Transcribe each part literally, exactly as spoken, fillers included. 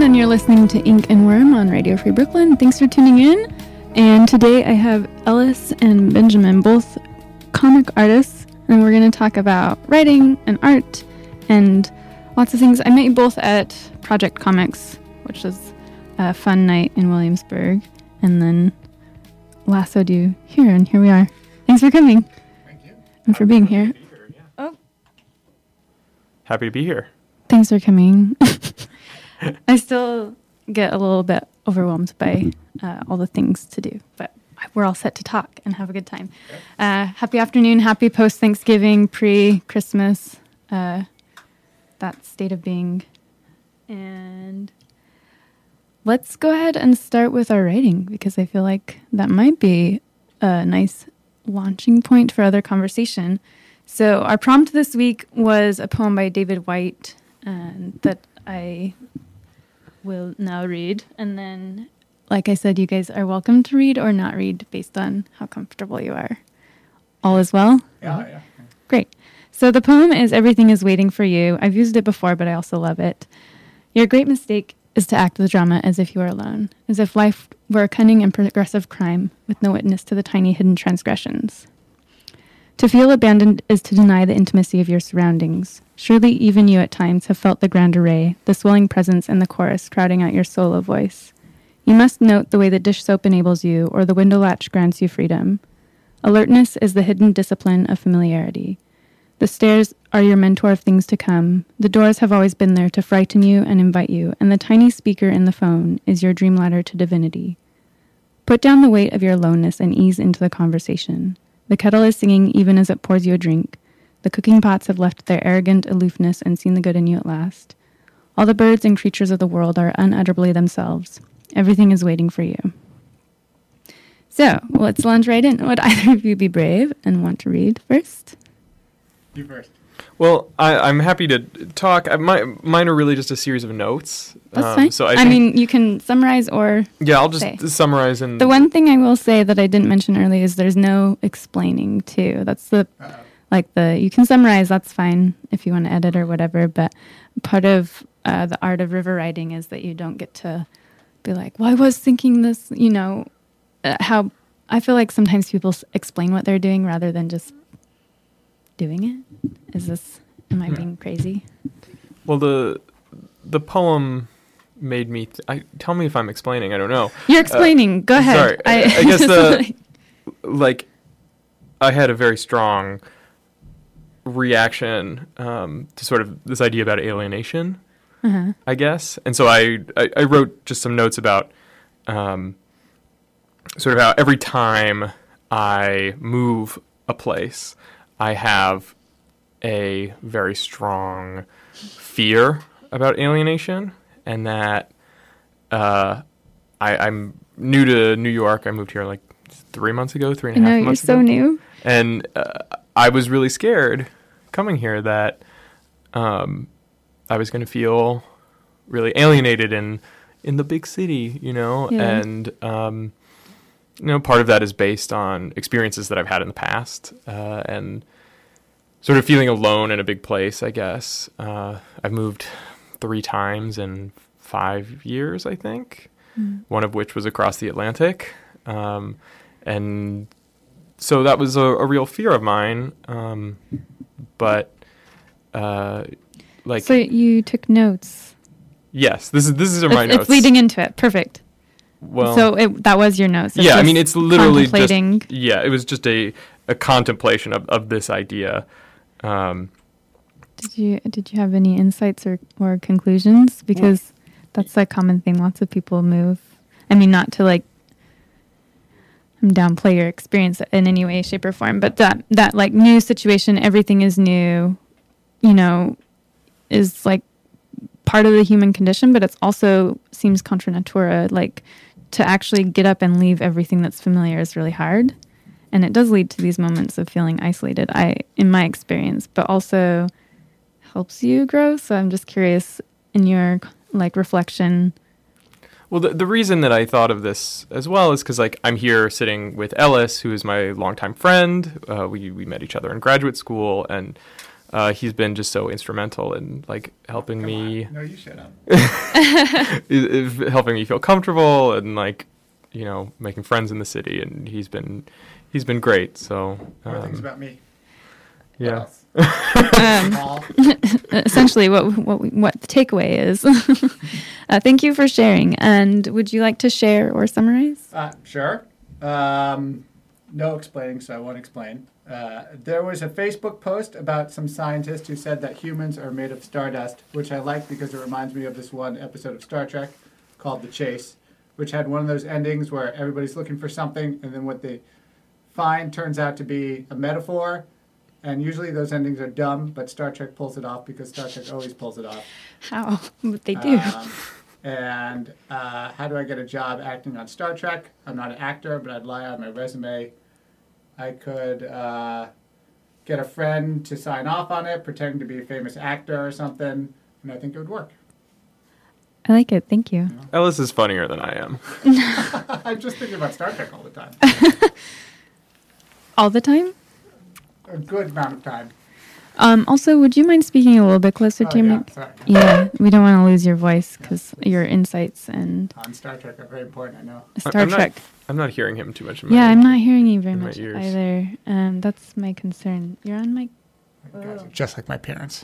and you're listening to Ink and Worm on Radio Free Brooklyn. Thanks for tuning in. And today I have Ellis and Benjamin, both comic artists, and we're going to talk about writing and art and lots of things. I met you both at Project Comics, which was a fun night in Williamsburg, and then lassoed you here, and here we are. Thanks for coming. Thank you. And for being here. here yeah. Oh. Happy to be here. Thanks for coming. I still get a little bit overwhelmed by uh, all the things to do, but we're all set to talk and have a good time. Uh, happy afternoon, happy post-Thanksgiving, pre-Christmas, uh, that state of being. And let's go ahead and start with our writing, because I feel like that might be a nice launching point for other conversation. So our prompt this week was a poem by David Whyte and that I will now read. And then, like I said, you guys are welcome to read or not read based on how comfortable you are. All is well? Yeah, yeah. Great. So the poem is Everything is Waiting for You. I've used it before, but I also love it. Your great mistake is to act the drama as if you were alone, as if life were a cunning and progressive crime with no witness to the tiny hidden transgressions. To feel abandoned is to deny the intimacy of your surroundings. Surely even you at times have felt the grand array, the swelling presence and the chorus crowding out your solo voice. You must note the way the dish soap enables you, or the window latch grants you freedom. Alertness is the hidden discipline of familiarity. The stairs are your mentor of things to come. The doors have always been there to frighten you and invite you, and the tiny speaker in the phone is your dream ladder to divinity. Put down the weight of your aloneness and ease into the conversation. The kettle is singing even as it pours you a drink. The cooking pots have left their arrogant aloofness and seen the good in you at last. All the birds and creatures of the world are unutterably themselves. Everything is waiting for you. So, let's launch right in. Would either of you be brave and want to read first? You first. Well, I, I'm happy to talk. I, my, mine are really just a series of notes. That's um, fine. So I, I think, mean, you can summarize or... yeah, I'll just say. summarize. And The one thing I will say that I didn't mention earlier is there's no explaining, too. That's the... Uh-oh. Like the... You can summarize, that's fine if you want to edit or whatever, but part of uh, the art of river writing is that you don't get to be like, well, I was thinking this, you know, uh, how... I feel like sometimes people s- explain what they're doing rather than just doing it. Is this... Am I being crazy? Well, the the poem made me... Th- I, tell me if I'm explaining. I don't know. You're explaining. Uh, Go ahead. Sorry. I, I guess the... like, I had a very strong reaction um, to sort of this idea about alienation, uh-huh. I guess. And so I, I, I wrote just some notes about um, sort of how every time I move a place, I have a very strong fear about alienation, and that uh, I, I'm new to New York. I moved here like three months ago, three and a I half know, months you're so ago. new. And uh, I was really scared coming here that um, I was going to feel really alienated in in the big city, you know, Yeah. and um, you know, part of that is based on experiences that I've had in the past, uh, and sort of feeling alone in a big place, I guess. Uh, I've moved three times in five years, I think, mm. one of which was across the Atlantic. Um, and so that was a, a real fear of mine. Um, but, uh, like... So you took notes. Yes, this is this is in it's, my notes. It's leading into it. Perfect. Well, so it, that was your notes. It's yeah, I mean, it's literally contemplating. just... Yeah, it was just a, a contemplation of, of this idea. Um, did you did you have any insights or, or conclusions? Because that's a common thing. Lots of people move. I mean, not to like downplay your experience in any way, shape, or form, but that that like new situation, everything is new, you know, is like part of the human condition. But it's also seems contra natura. Like to actually get up and leave everything that's familiar is really hard. And it does lead to these moments of feeling isolated, I, in my experience, but also helps you grow. So I'm just curious in your like reflection. Well, the, the reason that I thought of this as well is because like I'm here sitting with Ellis, who is my longtime friend. Uh, we we met each other in graduate school, and Uh, he's been just so instrumental in like helping Come me, on. No, you shut up. helping me feel comfortable and like, you know, making friends in the city. And he's been, he's been great. So More things um, about me. yeah. Um, Paul. essentially, what what we, what the takeaway is. uh, thank you for sharing. And would you like to share or summarize? Uh, sure. Um, no explaining, so I won't explain. Uh, there was a Facebook post about some scientist who said that humans are made of stardust, which I like because it reminds me of this one episode of Star Trek called The Chase, which had one of those endings where everybody's looking for something, and then what they find turns out to be a metaphor. And usually those endings are dumb, but Star Trek pulls it off because Star Trek always pulls it off. How? What they do? Um, and uh, how do I get a job acting on Star Trek? I'm not an actor, but I'd lie on my resume. I could uh, get a friend to sign off on it, pretend to be a famous actor or something, and I think it would work. I like it. Thank you. Ellis is funnier than I am. I'm just thinking about Star Trek all the time. All the time? A good amount of time. Um, also, would you mind speaking a little bit closer Oh, to your yeah, mic? sorry. Yeah, we don't want to lose your voice because please. your insights and On Star Trek are very important, I know. Star I'm not- Trek. I'm not hearing him too much. In my Yeah, I'm not hearing you very in my much ears. either. Um, that's my concern. You're on mic. You guys are just like my parents.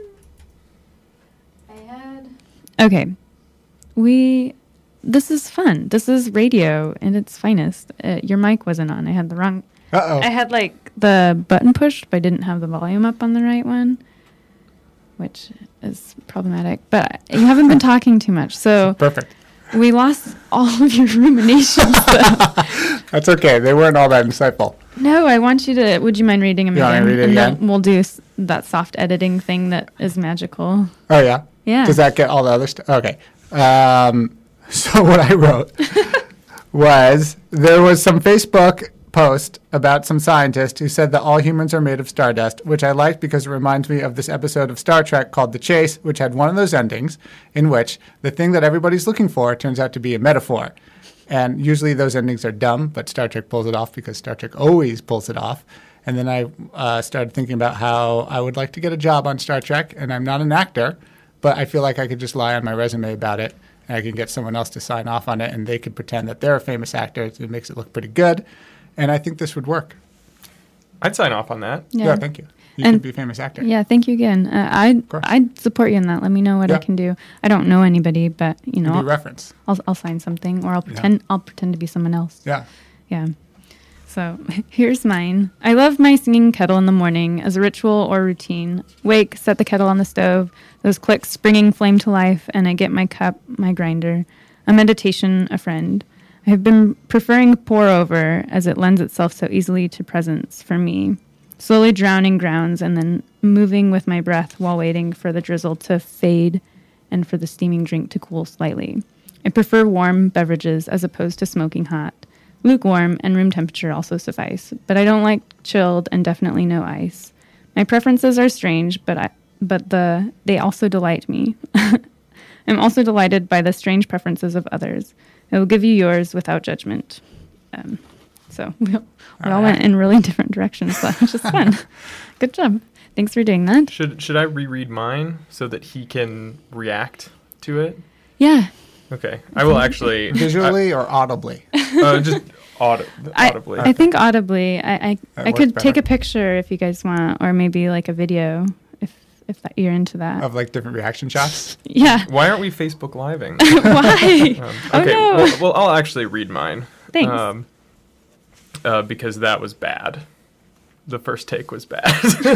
I had. Okay, we. This is fun. This is radio in its finest. Uh, your mic wasn't on. I had the wrong. Uh-oh. I had like the button pushed, but I didn't have the volume up on the right one, which is problematic. But you haven't been talking too much, so Perfect. we lost all of your ruminations. though. That's okay. They weren't all that insightful. No, I want you to. Would you mind reading them You want me again? to read it and again? then we'll do s- that soft editing thing that is magical. Oh, yeah? Yeah. Does that get all the other stuff? Okay. Um, so what I wrote was there was some Facebook post about some scientist who said that all humans are made of stardust, which I liked because it reminds me of this episode of Star Trek called The Chase, which had one of those endings in which the thing that everybody's looking for turns out to be a metaphor. And usually those endings are dumb, but Star Trek pulls it off because Star Trek always pulls it off. And then I uh, started thinking about how I would like to get a job on Star Trek, and I'm not an actor, but I feel like I could just lie on my resume about it, and I can get someone else to sign off on it, and they could pretend that they're a famous actor. It makes it look pretty good, and I think this would work. I'd sign off on that. Yeah, thank you. You And- could be a famous actor. Yeah, thank you again. Uh, I'd course. I'd support you in that. Let me know what I Yeah. can do. I don't know anybody, but you You know, could be I'll, reference. I'll I'll sign something, or I'll pretend I'll pretend to be someone else. Yeah. Yeah. So here's mine. I love my singing kettle in the morning as a ritual or routine. Wake, set the kettle on the stove. Those clicks bringing flame to life, and I get my cup, my grinder, a meditation, a friend. I have been preferring pour over as it lends itself so easily to presence for me. Slowly drowning grounds and then moving with my breath while waiting for the drizzle to fade and for the steaming drink to cool slightly. I prefer warm beverages as opposed to smoking hot. Lukewarm and room temperature also suffice, but I don't like chilled and definitely no ice. My preferences are strange, but I, but the they also delight me. I'm also delighted by the strange preferences of others. I will give you yours without judgment. Um, so we all, we all went in really different directions, so which is fun. Good job. Thanks for doing that. Should should I reread mine so that he can react to it? Yeah. Okay, I will actually Visually or audibly? uh, just audi- I, audibly. I think audibly. I I, That I works could take better. a picture if you guys want, or maybe like a video if if that, you're into that. Of like different reaction shots? Yeah. Why aren't we Facebook living? Why? Um, Oh, okay, no. well, well, I'll actually read mine. Thanks. Um, uh, because that was bad. The first take was bad.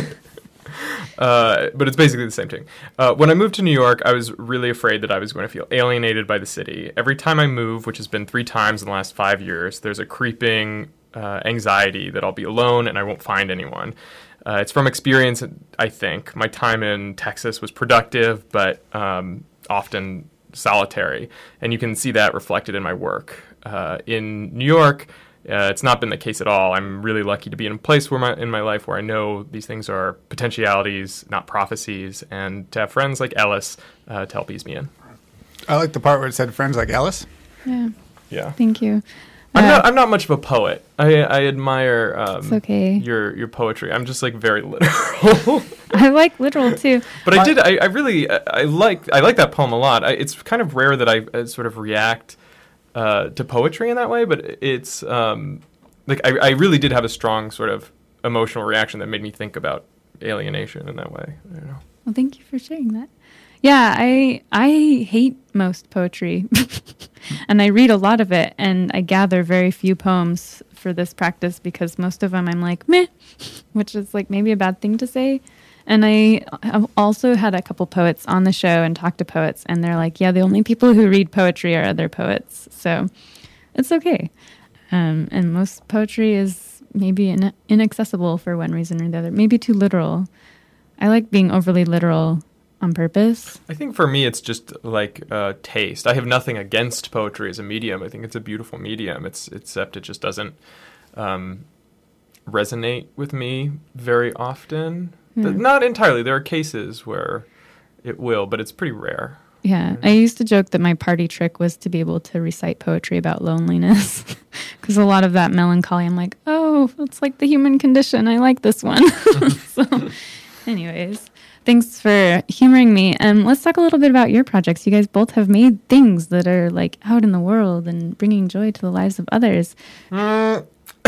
uh, but it's basically the same thing. Uh, when I moved to New York, I was really afraid that I was going to feel alienated by the city. Every time I move, which has been three times in the last five years, there's a creeping uh, anxiety that I'll be alone and I won't find anyone. Uh, it's from experience, I think. My time in Texas was productive, but um, often solitary. And you can see that reflected in my work. Uh, in New York, uh, it's not been the case at all. I'm really lucky to be in a place where my, in my life where I know these things are potentialities, not prophecies, and to have friends like Ellis uh, to help ease me in. I like the part where it said friends like Ellis. Yeah. Yeah. Thank you. I'm Uh, not. I'm not much of a poet. I I admire um, It's okay. your your poetry. I'm just like very literal. I like literal too. But My- I did. I, I really. I, I like. I like that poem a lot. I, it's kind of rare that I uh, sort of react uh, to poetry in that way. But it's um, like I, I really did have a strong sort of emotional reaction that made me think about alienation in that way. I don't know. Well, thank you for sharing that. Yeah, I I hate most poetry, and I read a lot of it, and I gather very few poems for this practice because most of them I'm like meh, which is like maybe a bad thing to say. And I have also had a couple poets on the show and talked to poets, and they're like, yeah, the only people who read poetry are other poets, so it's okay. Um, and most poetry is maybe in- inaccessible for one reason or the other, maybe too literal. I like being overly literal on purpose. I think for me, it's just like uh, taste. I have nothing against poetry as a medium. I think it's a beautiful medium. It's except it just doesn't um, resonate with me very often. Hmm. Th- Not entirely. There are cases where it will, but it's pretty rare. Yeah, I used to joke that my party trick was to be able to recite poetry about loneliness, because a lot of that melancholy, I'm like, oh, it's like the human condition. I like this one. So, anyways, thanks for humoring me. Um, let's talk a little bit about your projects. You guys both have made things that are like out in the world and bringing joy to the lives of others. Mm.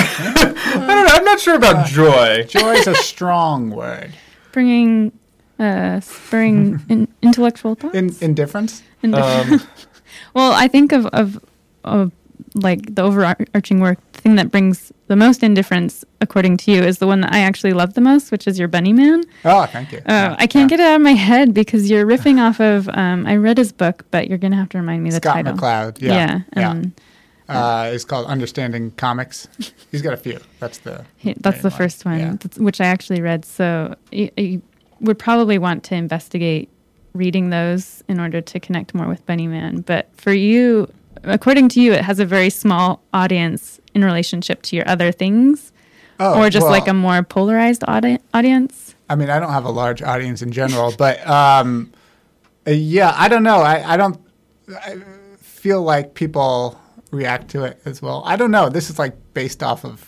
I don't know. I'm not sure about joy. Joy is a strong word. Bringing, uh, spurring in, intellectual thoughts. In, indifference? And Um, well, I think of, of of like the overarching work thing that brings the most indifference, according to you, is the one that I actually love the most, which is your Bunny Man. Oh, thank you. Uh, Yeah, I can't yeah. get it out of my head because you're riffing off of. Um, I read his book, but you're gonna have to remind me the Scott title. McCloud. Yeah. yeah. yeah. um, Uh, it's called Understanding Comics. He's got a few. That's the. he- that's the main first one, Yeah. that's- which I actually read. So you, you would probably want to investigate reading those in order to connect more with Bunny Man. But for you, according to you, it has a very small audience in relationship to your other things, Oh, or just well, like a more polarized audi- audience. I mean, I don't have a large audience in general, but um, uh, yeah, I don't know. I, I don't I feel like people react to it as well. I don't know. This is like based off of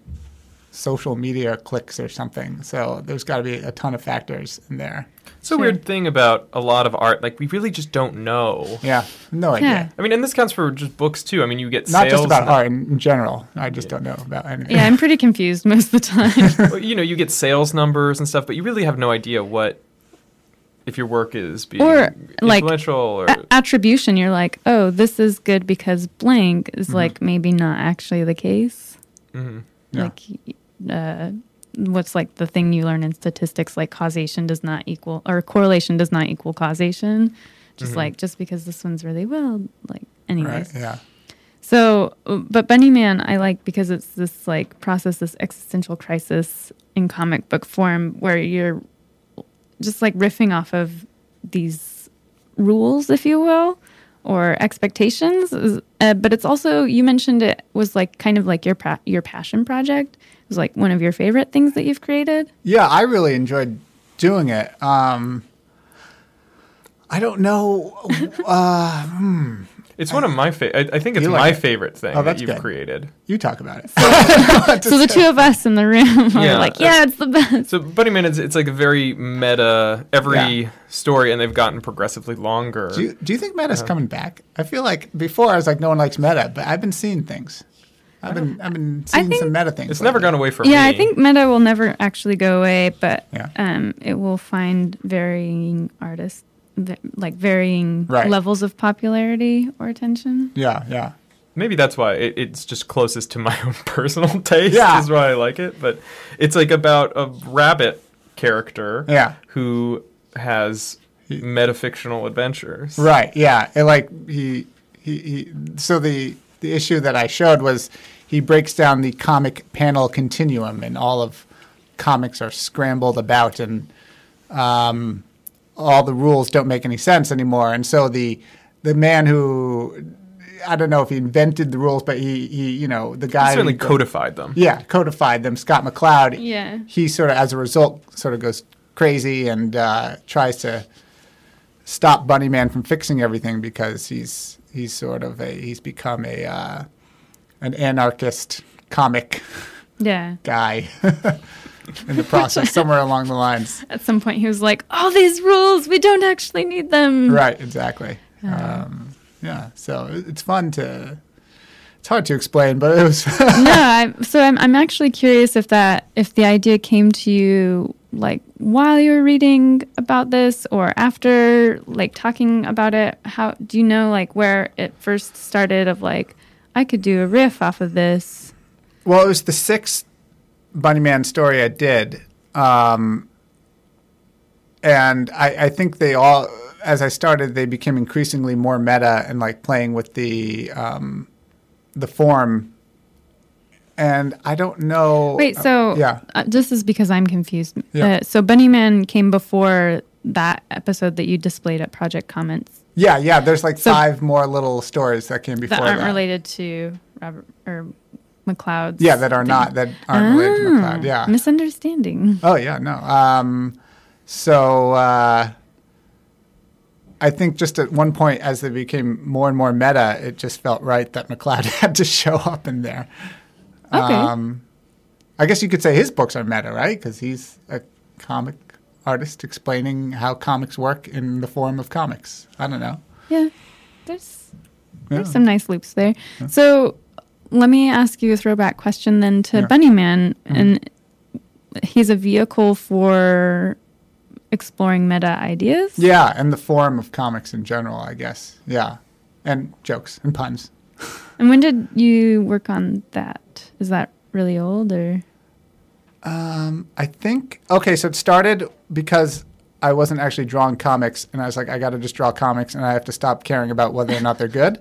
social media clicks or something. So there's got to be a ton of factors in there. it's a Sure. weird thing about a lot of art. Like we really just don't know. Yeah, no Yeah. idea. I mean, and this counts for just books too. I mean, you get Not sales just about and- art in, in general. I just don't know about anything. Yeah, I'm pretty confused most of the time. Well, you know, you get sales numbers and stuff, but you really have no idea what if your work is being Or, like, influential or A- attribution, you're like, oh, this is good because blank is Mhm. like maybe not actually the case. Mhm. Yeah. Like, uh, what's like the thing you learn in statistics, like causation does not equal, or correlation does not equal causation. Just Mhm. like, just because this one's really well, like, anyways. Right, yeah. So, uh, but Bunny Man, I like because it's this like process, this existential crisis in comic book form where you're just like riffing off of these rules, if you will, or expectations. Is- Uh, but it's also, you mentioned it was like kind of like your pra- your passion project. It was like one of your favorite things that you've created. Yeah, I really enjoyed doing it. Um, I don't know. Uh, hmm. It's one of my favorite. I, I think it's You my like it? favorite thing Oh, that that's you've good. created. You talk about it. So the two of us in the room are Yeah, like, yeah, it's the best. So Bunny Man, it's, it's like a very meta. Every Yeah. story, and they've gotten progressively longer. Do you, do you think meta's coming back? I feel like before I was like, no one likes meta, but I've been seeing things. I've been I've been I seeing think some meta things. it's never lately. gone away from Yeah, me. I think meta will never actually go away, but Yeah. um, it will find varying artists, v- like varying Right. levels of popularity or attention. Yeah, yeah. Maybe that's why it, it's just closest to my own personal taste. Yeah. Is why I like it. But it's like about a rabbit character. Yeah. Who has He- metafictional adventures. Right. Yeah. It like he, he he so the the issue that I showed was he breaks down the comic panel continuum, and all of comics are scrambled about, and um, all the rules don't make any sense anymore. And so the the man who, I don't know if he invented the rules, but he he you know the He guy certainly who- codified them. yeah, codified them. Scott McCloud. Yeah. He sort of, as a result, sort of goes crazy and uh, tries to stop Bunny Man from fixing everything because he's he's sort of a he's become a uh, an anarchist comic Yeah. guy in the process, somewhere along the lines. At some point, he was like, "All these rules, we don't actually need them." Right, exactly. Uh, Um, yeah, so it- it's fun to. It's hard to explain, but it was. no, I, so I'm I'm actually curious if that if the idea came to you like while you were reading about this or after like talking about it. How do you know like where it first started? Of like, I could do a riff off of this. Well, it was the sixth Bunnyman story I did, um, and I, I think they all, as I started, they became increasingly more meta and like playing with the. Um, the form, and I don't know. Wait, so uh, yeah, uh, this is because I'm confused. Yeah. Uh, so Bunnyman came before that episode that you displayed at Project Comments yeah, yeah. There's like So- five more little stories that came before that aren't that. related to Robert or McLeod's. Yeah, that are thing. not that aren't related to Ah, McLeod. Yeah. misunderstanding. Oh yeah, no. Um, so uh, I think just at one point, as they became more and more meta, it just felt right that McLeod had to show up in there. Okay. Um, I guess you could say his books are meta, right? Because he's a comic artist explaining how comics work in the form of comics. I don't know. Yeah, there's there's Yeah. some nice loops there. So let me ask you a throwback question then to Yeah. Bunnyman, Mhm. and he's a vehicle for exploring meta ideas. Yeah, and the form of comics in general, I guess. Yeah, and jokes and puns. And when did you work on that? Is that really old or? Um, I think okay. So it started because I wasn't actually drawing comics, and I was like, I got to just draw comics, and I have to stop caring about whether or not they're good.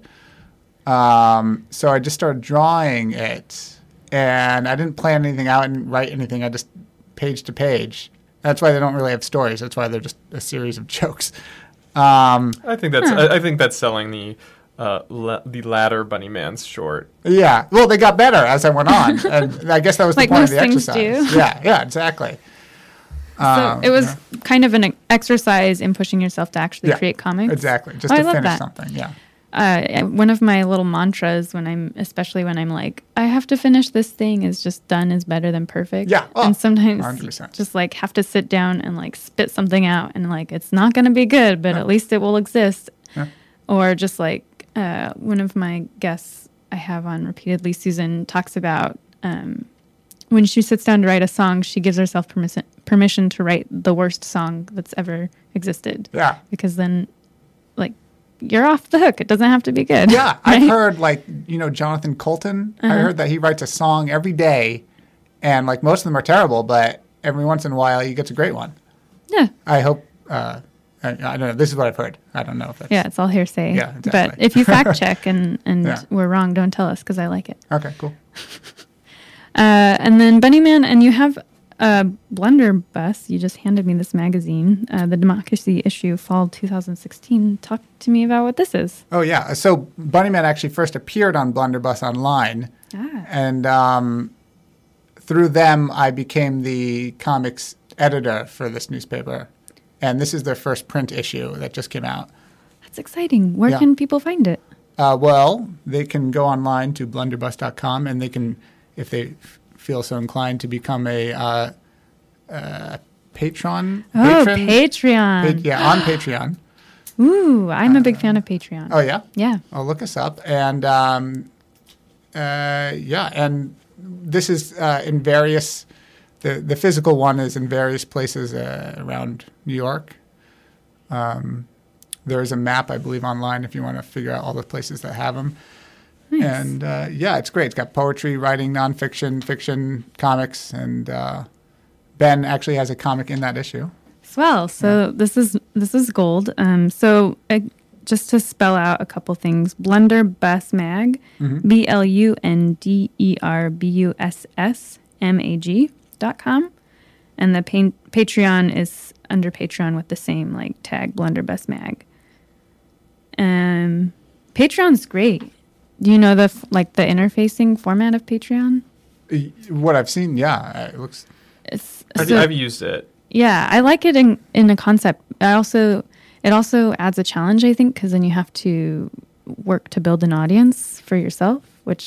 Um, so I just started drawing it, and I didn't plan anything out and write anything. I just page to page. That's why they don't really have stories. That's why they're just a series of jokes. Um, I think that's Huh. I, I think that's selling the uh, la- the latter Bunnyman's short. yeah. Well, they got better as I went on, and I guess that was the Like point of most the things exercise. do. Yeah. Yeah. Exactly. So Um, it was yeah. kind of an exercise in pushing yourself to actually Yeah, create comics. Exactly. Just Oh, I to love finish that. something. Yeah. Uh, one of my little mantras when I'm, especially when I'm like, I have to finish this thing, is just done is better than perfect. Yeah. Oh, and sometimes one hundred percent. just like have to sit down and like spit something out, and like it's not going to be good, but Yeah. at least it will exist. Yeah. Or just like uh, one of my guests I have on repeatedly, Susan, talks about um, when she sits down to write a song, she gives herself permission permission to write the worst song that's ever existed, Yeah. because then like you're off the hook. It doesn't have to be good. Yeah, I've right? heard like you know Jonathan Colton. I Uh-huh. heard that he writes a song every day, and like most of them are terrible, but every once in a while he gets a great one. Yeah. I hope. Uh, I, I don't know. This is what I've heard. I don't know if that's Yeah, it's all hearsay. Yeah, But exactly. if you fact check and, and Yeah. we're wrong, don't tell us because I like it. okay. Cool. Uh, and then Bunnyman, and you have a blunderbuss. You just handed me this magazine, uh, the Democracy issue, fall two thousand sixteen. Talk to me about what this is. Oh yeah. So Bunnyman actually first appeared on Blunderbuss Online, Ah. and um, through them I became the comics editor for this newspaper, and this is their first print issue that just came out. That's exciting. Where Yeah. can people find it? Uh, well, they can go online to blunderbuss dot com, and they can, if they f- feel so inclined, to become a uh, uh, patron. Oh, patron, Patreon. pa- yeah, on Patreon. Ooh, I'm a big fan of Patreon. Oh yeah, Yeah. oh look us up, and um, uh, yeah, and this is uh, in various. The the physical one is in various places uh, around New York. Um, there is a map, I believe, online if you want to figure out all the places that have them. Nice. And uh, yeah, it's great. It's got poetry, writing, nonfiction, fiction, comics, and uh, Ben actually has a comic in that issue. Swell. So this is this is gold. Um, so uh, just to spell out a couple things, Blunderbuss Mag, Mhm. B L U N D E R B U S S M A G dot com, and the pa- Patreon is under Patreon with the same like tag, Blunderbuss Mag. Um, Patreon's great. Do you know the f- like the interfacing format of Patreon? Y- What I've seen, yeah, it looks. It's, I've, so- I've used it. Yeah, I like it in in a concept. I also it also adds a challenge, I think, because then you have to work to build an audience for yourself, which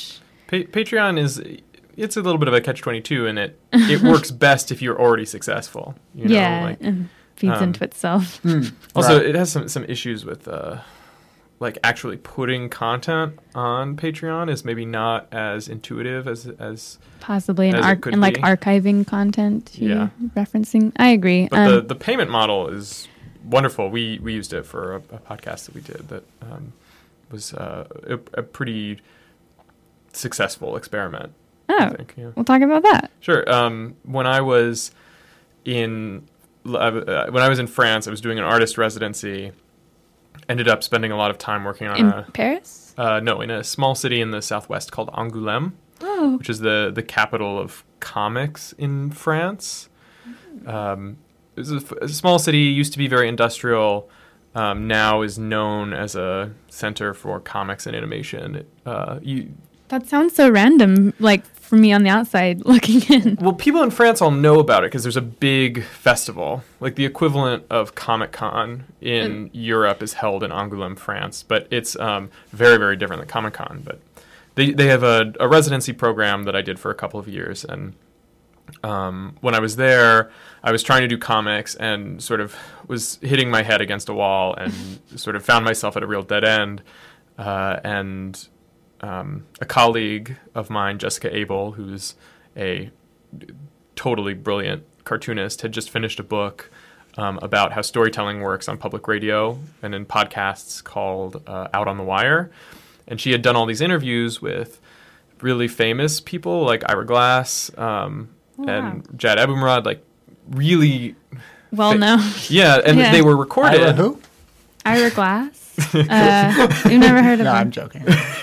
Pa- Patreon is, it's a little bit of a catch twenty-two, and it it works best if you're already successful. You know? Yeah, like, and feeds um, into itself. Mm, also, right. it has some some issues with uh, like actually putting content on Patreon is maybe not as intuitive as as. Possibly, and, as it arch- could and like be. archiving content. Yeah. You're referencing. I agree. But Um, the the payment model is wonderful. We we used it for a, a podcast that we did that um, was uh, a, a pretty successful experiment. oh, I think. Yeah. we'll talk about that. Sure. Um, when I was in uh, when I was in France, I was doing an artist residency. Ended up spending a lot of time working on In a Paris? uh, no in a small city in the southwest called Angoulême, Oh. which is the the capital of comics in France. Um, it was a, f- a small city, used to be very industrial. Um, now is known as a center for comics and animation. Uh, you, That sounds so random, like for me on the outside looking in. well, people in France all know about it because there's a big festival, like the equivalent of Comic Con in Europe is held in Angoulême, France, but it's um, very, very different than Comic Con. But they they have a, a residency program that I did for a couple of years, and um, when I was there, I was trying to do comics and sort of was hitting my head against a wall and sort of found myself at a real dead end, uh, and. Um, a colleague of mine, Jessica Abel, who's a totally brilliant cartoonist, had just finished a book um, about how storytelling works on public radio and in podcasts called uh, Out on the Wire. And she had done all these interviews with really famous people like Ira Glass um, Oh, and Jad Abumrad, like really... Well, fa- no. Yeah, and Yeah. they were recorded. Ira who? Ira Glass? Uh, you've never heard of No, him? I'm joking.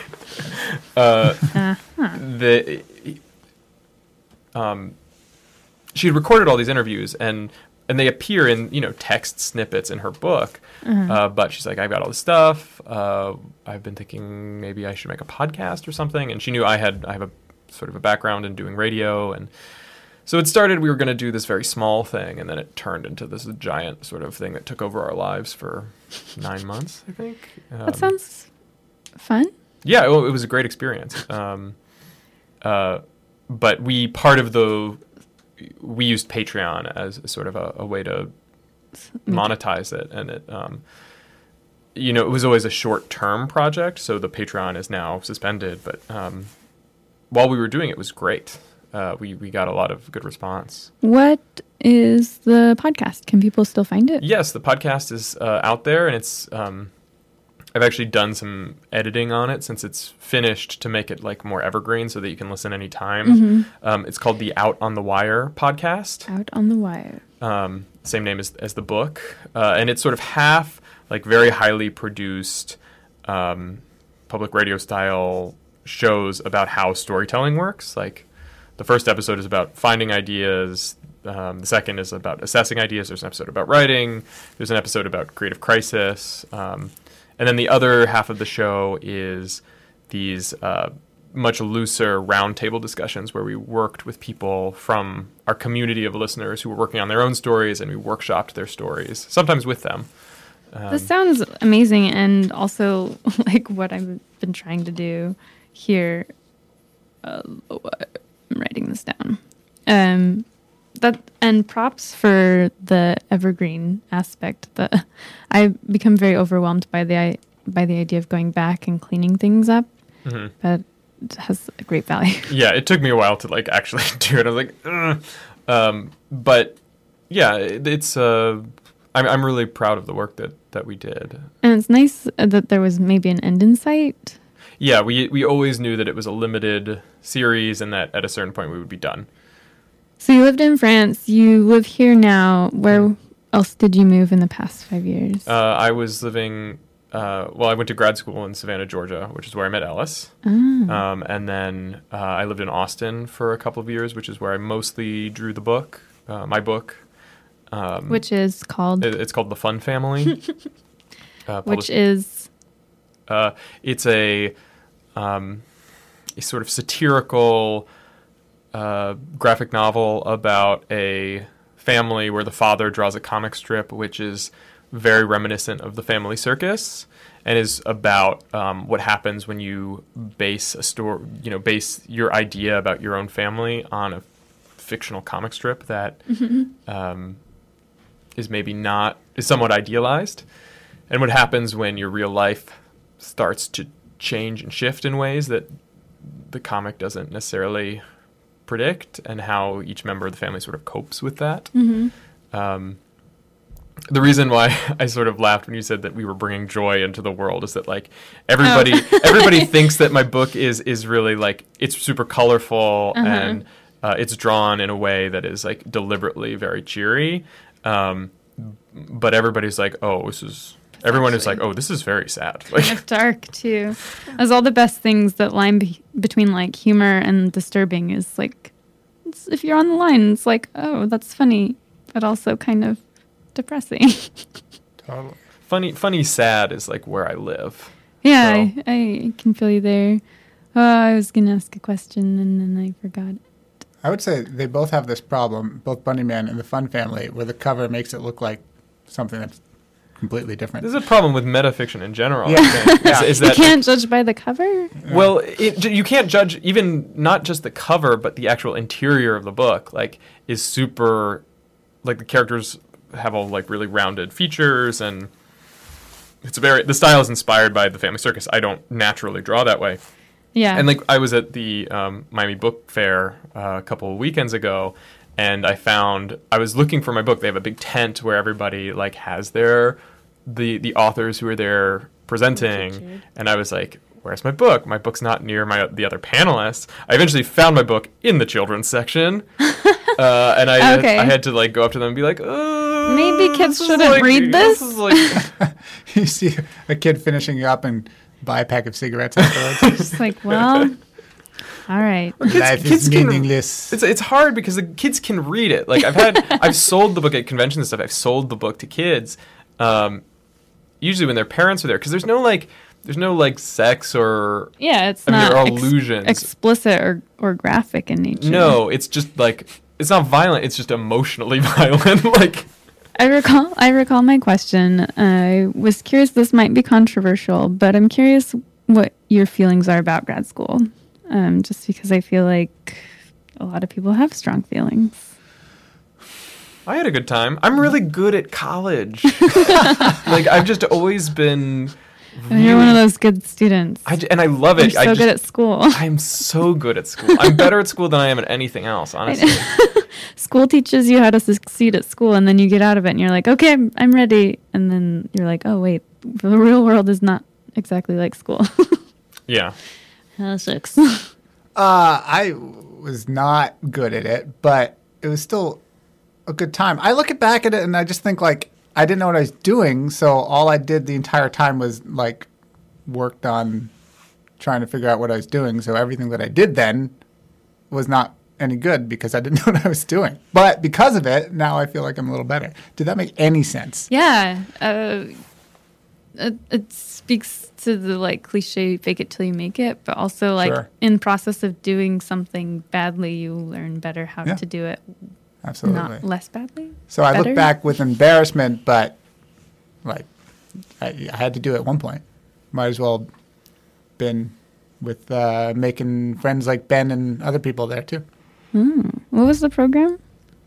Uh, Uh, huh. the um, she had recorded all these interviews and and they appear in you know text snippets in her book. Uh-huh. Uh, but she's like, I've got all this stuff. Uh, I've been thinking maybe I should make a podcast or something. And she knew I had I have a sort of a background in doing radio, and so it started. We were going to do this very small thing, and then it turned into this giant sort of thing that took over our lives for nine months, I think. Um, That sounds fun. Yeah, well, it was a great experience. Um, uh, but we part of the we used Patreon as a sort of a, a way to monetize it, and it um, you know it was always a short term project, so the Patreon is now suspended. But um, while we were doing it, it was great. Uh, we we got a lot of good response. What is the podcast? Can people still find it? Yes, the podcast is uh, out there, and it's. Um, I've actually done some editing on it since it's finished to make it like more evergreen so that you can listen anytime. Mm-hmm. Um, it's called the Out on the Wire podcast. Out on the Wire. Um, same name as, as the book. Uh, and it's sort of half like very highly produced um, public radio style shows about how storytelling works. Like the first episode is about finding ideas. Um, the second is about assessing ideas. There's an episode about writing. There's an episode about creative crisis. Um, And then the other half of the show is these uh, much looser roundtable discussions where we worked with people from our community of listeners who were working on their own stories, and we workshopped their stories, sometimes with them. Um, This sounds amazing, and also like what I've been trying to do here. Uh, I'm writing this down. Um, that and props for the evergreen aspect. The I've become very overwhelmed by the by the idea of going back and cleaning things up, mhm. but it has a great value. Yeah, it took me a while to like actually do it. I was like, Ugh. um, but yeah, it, it's. Uh, I'm I'm really proud of the work that that we did. And it's nice that there was maybe an end in sight. Yeah, we we always knew that it was a limited series, and that at a certain point we would be done. So you lived in France. You live here now. Where else did you move in the past five years? Uh, I was living. Uh, well, I went to grad school in Savannah, Georgia, which is where I met Ellis. Ah. Um, and then uh, I lived in Austin for a couple of years, which is where I mostly drew the book, uh, my book. Um, Which is called. it, it's called The Fun Family. uh, Which published- is. Uh, it's a, um, a sort of satirical uh, graphic novel about a family where the father draws a comic strip, which is very reminiscent of the family circus. and is about um, what happens when you base a story, you know, base your idea about your own family on a fictional comic strip that mm-hmm. um, is maybe not is somewhat idealized, and what happens when your real life starts to change and shift in ways that the comic doesn't necessarily predict, and how each member of the family sort of copes with that. Mm-hmm. Um, the reason why I sort of laughed when you said that we were bringing joy into the world is that like everybody oh. everybody thinks that my book is is really like it's super colorful uh-huh. and uh, it's drawn in a way that is like deliberately very cheery. Um, but everybody's like, oh, this is. Everyone is like, oh, this is very sad. Like, it's dark, too. As all the best things that line be- between, like, humor and disturbing is, like, it's, if you're on the line, it's like, oh, that's funny, but also kind of depressing. Totally. Funny, funny, sad is, like, where I live. Yeah, so. I, I can feel you there. Oh, I was going to ask a question, and then I forgot it. I would say they both have this problem, both Bunny Man and the Fun Family, where the cover makes it look like something that's completely different. There's a problem with metafiction in general. Yeah. I think. yeah. Is, is you that can't judge by the cover? Well, it, you can't judge even not just the cover, but the actual interior of the book. Like, is super, like the characters have all like really rounded features, and it's very the style is inspired by the Family Circus. I don't naturally draw that way. Yeah. And like I was at the um, Miami Book Fair uh, a couple of weekends ago. And I found I was looking for my book. They have a big tent where everybody like has their the the authors who are there presenting. And I was like, "Where's my book? My book's not near my the other panelists." I eventually found my book in the children's section, uh, and I okay. had, I had to like go up to them and be like, uh, "Maybe kids this shouldn't like, read this." this is like you see a kid finishing up and buy a pack of cigarettes afterwards. It's like, well. All right. Well, kids, Life kids is can, meaningless. It's it's hard because the kids can read it. Like I've had, I've sold the book at conventions and stuff. I've sold the book to kids, um, usually when their parents are there, because there's no like, there's no like sex or yeah, it's I mean, not there are ex- illusions, explicit or or graphic in nature. No, it's just like it's not violent. It's just emotionally violent. Like I recall, I recall my question. I was curious. This might be controversial, but I'm curious what your feelings are about grad school. Um, just because I feel like a lot of people have strong feelings. I had a good time. I'm really good at college. Like I've just always been. And you're one of those good students. I j- and I love it. You're so I just, good at school. I'm so good at school. I'm better at school than I am at anything else, honestly. School teaches you how to succeed at school, and then you get out of it, and you're like, okay, I'm, I'm ready. And then you're like, oh, wait, the real world is not exactly like school. Yeah. Uh, six. Uh, I was not good at it, but it was still a good time. I look at back at it and I just think like I didn't know what I was doing, so all I did the entire time was like worked on trying to figure out what I was doing. So everything that I did then was not any good because I didn't know what I was doing. But because of it, now I feel like I'm a little better. Did that make any sense? Yeah. Uh, it, it speaks to the like cliche fake it till you make it, but also like Sure. in process of doing something badly, you learn better how Yeah. to do it Absolutely. not less badly. So I Better? look back with embarrassment, but like I, I had to do it at one point. Might as well been with uh, making friends like Ben and other people there too. Mm. What was the program?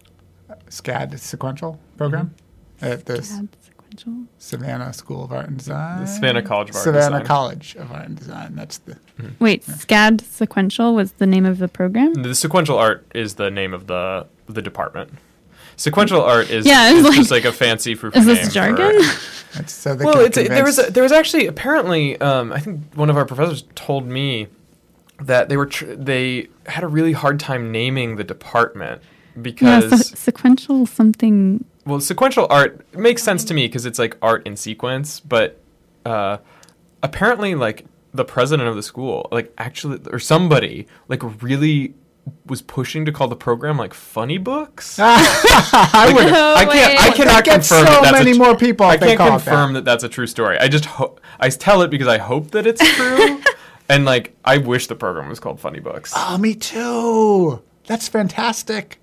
SCAD, Sequential Program at the S- God, sequential. Savannah School of Art and Design. The Savannah College of Art and Savannah Design. College of Art and Design. That's the Wait, SCAD sequential was the name of the program? The sequential art is the name of the the department. Sequential art is, Yeah, it's is like- just like a fancy for Is name this jargon? for- that's so they well, can it's, there was convince- a, there was actually apparently um, I think one of our professors told me that they were tr- they had a really hard time naming the department Yeah, because so sequential something. well, sequential art makes sense to me because it's like art in sequence, but uh, apparently like the president of the school like actually or somebody like really was pushing to call the program like Funny Books. I would. No I can't. I way. cannot Get confirm so that that's many a tr- more people I if they can't call it confirm that. that's a true story. I just ho- I tell it because I hope that it's true, and like I wish the program was called Funny Books. Oh, me too. That's fantastic.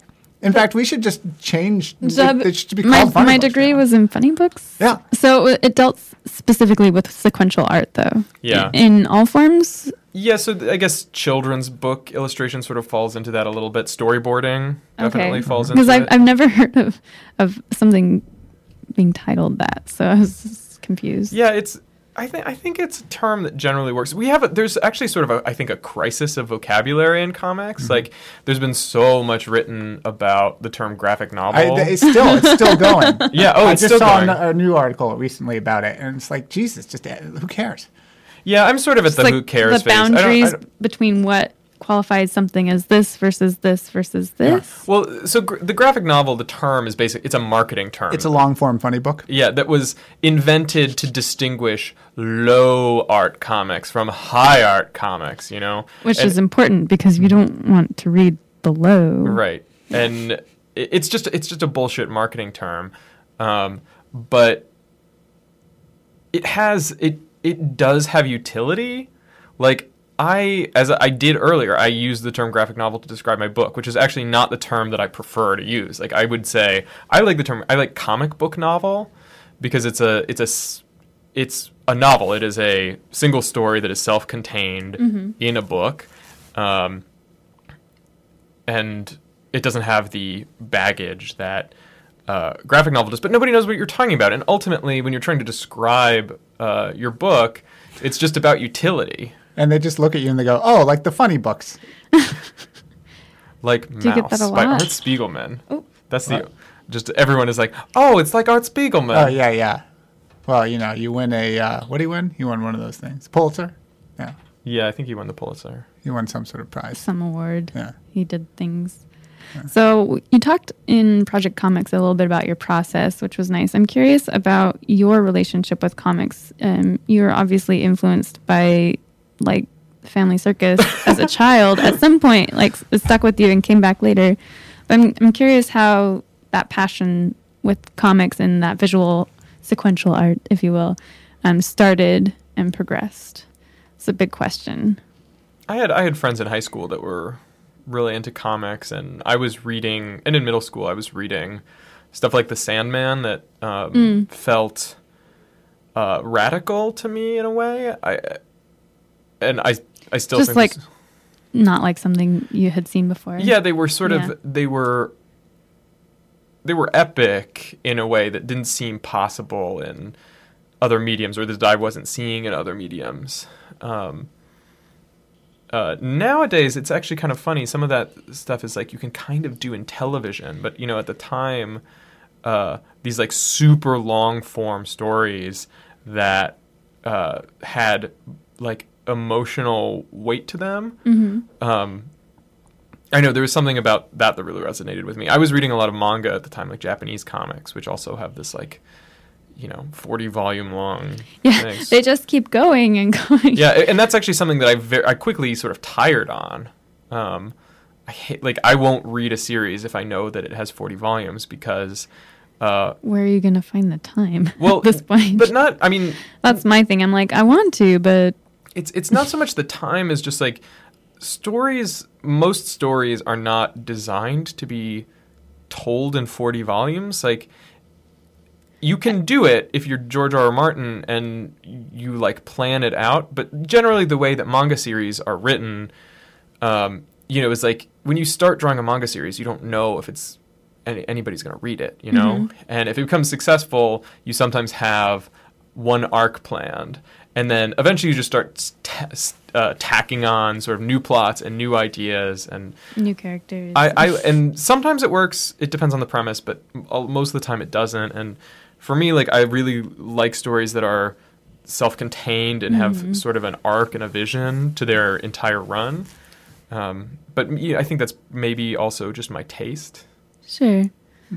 In fact, we should just change. So it, it should be my called funny my books degree now. was in funny books. Yeah. So it it dealt s- specifically with sequential art, though. Yeah. In, in all forms. Yeah, so th- I guess children's book illustration sort of falls into that a little bit. Storyboarding definitely falls into Because I've it. I've never heard of of something being titled that, so I was just confused. Yeah, it's. I think I think it's a term that generally works. We have a, there's actually sort of a I think a crisis of vocabulary in comics. Mm-hmm. Like there's been so much written about the term graphic novel. I, it's still it's still going. Yeah, oh, I it's just still saw going. a, a new article recently about it, and it's like Jesus, just uh, who cares? Yeah, I'm sort of at It's the like who cares the phase. I don't- I boundaries don't- between what qualifies something as this versus this versus this. Well, so gr- the graphic novel, the term is basic. It's a marketing term. It's a long form funny book. Yeah, that was invented to distinguish low art comics from high art comics, you know? Which And- is important because you don't want to read below. Right. And it- it's just it's just a bullshit marketing term. Um, but it has it it does have utility. Like I as I did earlier, I used the term graphic novel to describe my book, which is actually not the term that I prefer to use. Like I would say I like the term I like comic book novel because it's a it's a s- it's a novel. It is a single story that is self-contained Mm-hmm. in a book. Um, and it doesn't have the baggage that uh, graphic novel does, but nobody knows what you're talking about. And ultimately, when you're trying to describe uh, your book, it's just about utility. And they just look at you and they go, "Oh, like the funny books." Like Do you get Mouse that a by lot? Art Spiegelman. Oh. That's What? the just everyone is like, "Oh, it's like Art Spiegelman." Oh yeah, yeah. Well, you know, you win a uh, what do you win? You won one of those things, Pulitzer. Yeah, Yeah, I think he won the Pulitzer. you won some sort of prize. Some award. Yeah. He did things. So you talked in Project Comics a little bit about your process, which was nice. I'm curious about your relationship with comics. Um, you were obviously influenced by like Family Circus as a child. At some point, like it stuck with you and came back later. But I'm I'm curious how that passion with comics and that visual sequential art, if you will, um, started and progressed. It's a big question. I had I had friends in high school that were really into comics, and I was reading, and in middle school I was reading stuff like The Sandman that um, Mm. felt uh, radical to me in a way. I and I I still Just think like this- not like something you had seen before. yeah, they were sort Yeah. of they were they were epic in a way that didn't seem possible in other mediums, or that I wasn't seeing in other mediums. Um, Uh, nowadays, it's actually kind of funny. Some of that stuff is like you can kind of do in television, but you know, at the time, uh, these like super long form stories that uh, had like emotional weight to them. Mm-hmm. Um, I know there was something about that that really resonated with me. I was reading a lot of manga at the time, like Japanese comics, which also have this like, you know, forty volume long Yeah, things. they just keep going and going. Yeah, and that's actually something that I very, I quickly sort of tired on. Um, I hate, like I won't read a series if I know that it has forty volumes because, uh, Where are you going to find the time well, at this point? but not. I mean, That's my thing. I'm like, I want to, but it's it's not so much the time as just like stories. Most stories are not designed to be told in forty volumes. Like you can do it if you're George R. R. Martin and you like plan it out, but generally the way that manga series are written, um, you know, is like when you start drawing a manga series, you don't know if it's any, anybody's going to read it, you know? Mhm. And if it becomes successful, you sometimes have one arc planned, and then eventually you just start t- uh, tacking on sort of new plots and new ideas and new characters. I, I and sometimes it works. It depends on the premise, but m- most of the time it doesn't. And for me, like I really like stories that are self-contained and have Mhm. sort of an arc and a vision to their entire run. Um, but yeah, I think that's maybe also just my taste. Sure.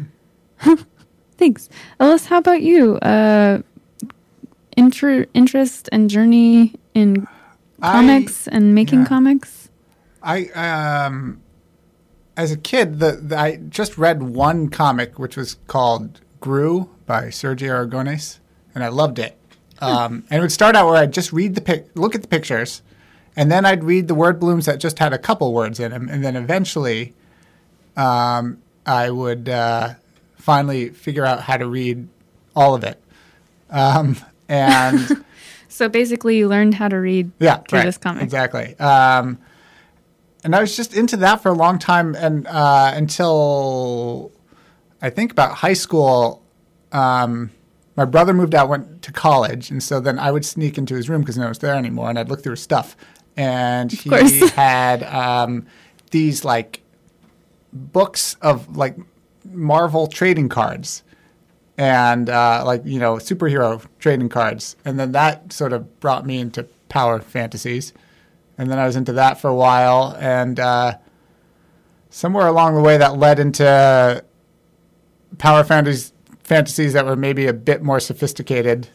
Thanks. Ellis, how about you? Uh, inter- interest and journey in comics and making yeah. comics? I um, as a kid, the, the I just read one comic which was called Gru by Sergio Aragonés, and I loved it. Um, and it would start out where I'd just read the pic, look at the pictures, and then I'd read the word blooms that just had a couple words in them, and then eventually, um, I would uh, finally figure out how to read all of it. Um, and So basically, you learned how to read yeah, through right, this comic. exactly. Um, and I was just into that for a long time, and uh, until I think about high school. Um, my brother moved out, went to college, and so then I would sneak into his room because no one was there anymore, and I'd look through his stuff. And he course. had um, these like books of like Marvel trading cards, and uh, like you know superhero trading cards, and then that sort of brought me into power fantasies, and then I was into that for a while, and uh, somewhere along the way that led into power fantasies. Fantasies that were maybe a bit more sophisticated,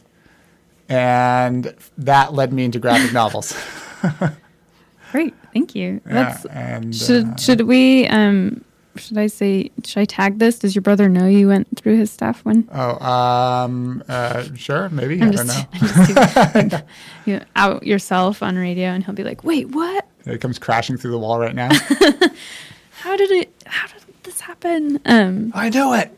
and that led me into graphic novels. Great, thank you. Yeah, That's, and should uh, should we um should I say should I tag this? Does your brother know you went through his stuff when? oh, um, uh, sure, maybe I'm I just, don't know. I'm just you know, out yourself on radio, and he'll be like, "Wait, what? It comes crashing through the wall right now. How did it? How did this happen?" Um, I knew it.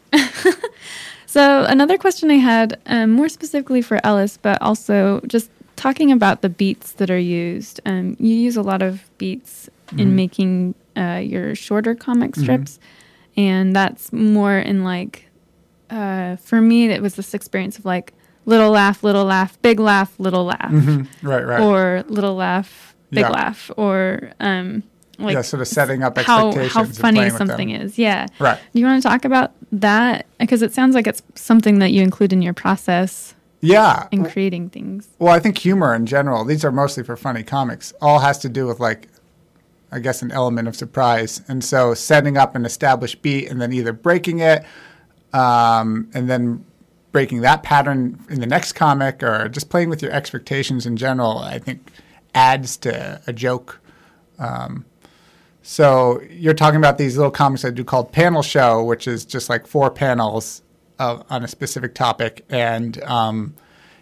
So another question I had, um, more specifically for Ellis, but also just talking about the beats that are used. Um, you use a lot of beats Mm-hmm. in making uh, your shorter comic strips, and that's more in like, uh, for me, it was this experience of like little laugh, little laugh, big laugh, little laugh, Mm-hmm. Right, right. or little laugh, big Yeah. laugh, or um, like yeah, sort of setting up how expectations. how and funny playing with something them. is. Yeah. Right. Do you want to talk about that? Because it sounds like it's something that you include in your process Yeah. in creating things. Well, I think humor in general, these are mostly for funny comics, all has to do with like, I guess, an element of surprise. And so setting up an established beat and then either breaking it um, and then breaking that pattern in the next comic or just playing with your expectations in general, I think adds to a joke. Um, so you're talking about these little comics I do called Panel Show, which is just like four panels of, on a specific topic. And um,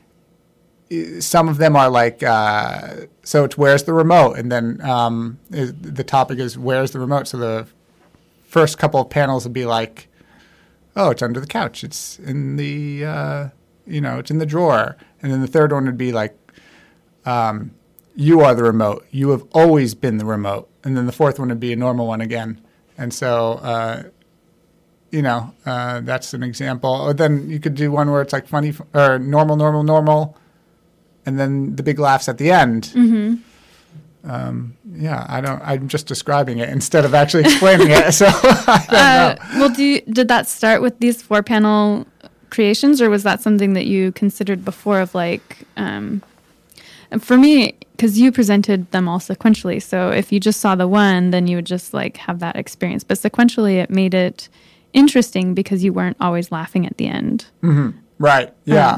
some of them are like, uh, so it's where's the remote? And then um, is, the topic is where's the remote? So the first couple of panels would be like, oh, it's under the couch. It's in the, uh, you know, it's in the drawer. And then the third one would be like, um, you are the remote. You have always been the remote. And then the fourth one would be a normal one again. And so, uh, you know, uh, that's an example. Or then you could do one where it's like funny or normal, normal, normal. And then the big laughs at the end. Mm-hmm. Um, yeah, I don't. I'm just describing it instead of actually explaining it. So I don't Uh, know. well, do you, did that start with these four panel creations, or was that something that you considered before? Of like, um, for me, because you presented them all sequentially. So if you just saw the one, then you would just like have that experience. But sequentially, it made it interesting because you weren't always laughing at the end. Mm-hmm. Right. Yeah.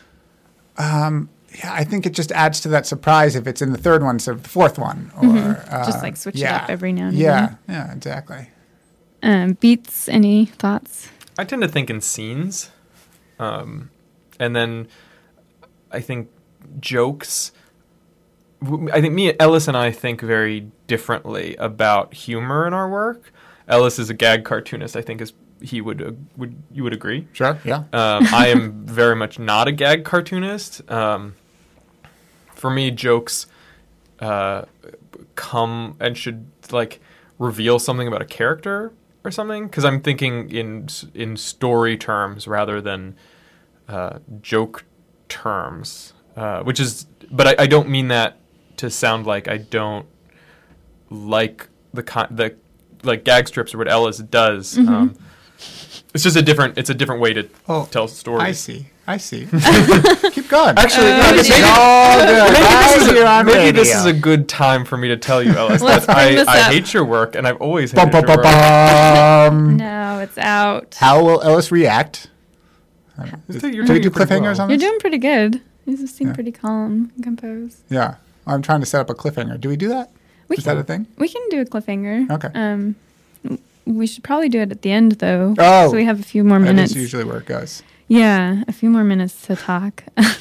Um, yeah, I think it just adds to that surprise if it's in the third one instead of the fourth one. Or, Mhm. uh, Just, like, switch it yeah. up every now and yeah. again. Yeah, exactly. Um, beats, any thoughts? I tend to think in scenes. Um, and then I think jokes. w- I think me, Ellis and I think very differently about humor in our work. Ellis is a gag cartoonist. I think is he would uh, would you would agree? Sure. Yeah. Um, I am very much not a gag cartoonist. Um, for me, jokes uh, come and should like reveal something about a character or something, because I'm thinking in in story terms rather than uh, joke terms, uh, which is. But I, I don't mean that to sound like I don't like the con- the like gag strips or what Ellis does. Mm-hmm. Um, it's just a different. It's a different way to Oh, tell stories. I see. I see. Keep going. Actually, Uh, no, maybe- this is It's all good. Maybe, Right this is, here a, on maybe this radio. is a good time for me to tell you, Ellis, Let's that bring I, this I up. hate your work, and I've always Bum, hated bum, your bum, work. bum. No, it's out. How will Ellis react? You're Do doing we do pretty cliffhangers well. on You're this? doing pretty good. You just seem Yeah. pretty calm and composed. Yeah. I'm trying to set up a cliffhanger. Do we do that? We Is can, that a thing? we can do a cliffhanger. Okay. Um, w- we should probably do it at the end, though. Oh. So we have a few more That minutes. is usually where it goes. Yeah, a few more minutes to talk.